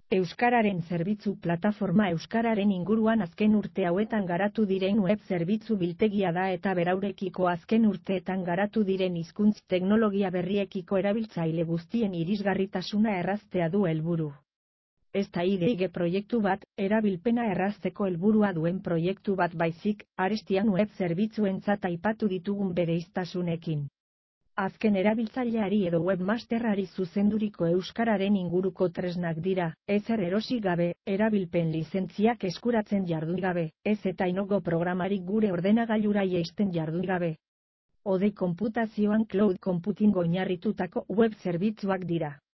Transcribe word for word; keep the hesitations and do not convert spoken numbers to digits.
Euskararen zerbitzu plataforma euskararen inguruan azken urte hauetan garatu diren web zerbitzu biltegia da eta beraurekiko azken urteetan garatu diren hizkuntz teknologia berriekiko erabiltzaile guztien irisgarritasuna erraztea du helburu. Ez da I D G proiektu bat, erabilpena errazteko helburua duen proiektu bat baizik, arestian web zerbitzuentzat aipatu ditugun bereiztasunekin. Azken erabiltzaileari edo webmasterrari zuzenduriko euskararen inguruko tresnak dira, ezer erosi gabe, erabilpen lizentziak eskuratzen jardun gabe, ez eta inogo programarik gure ordenagailura jaisten jardun gabe. Odei konputazioan cloud computing oinarritutako web zerbitzuak dira.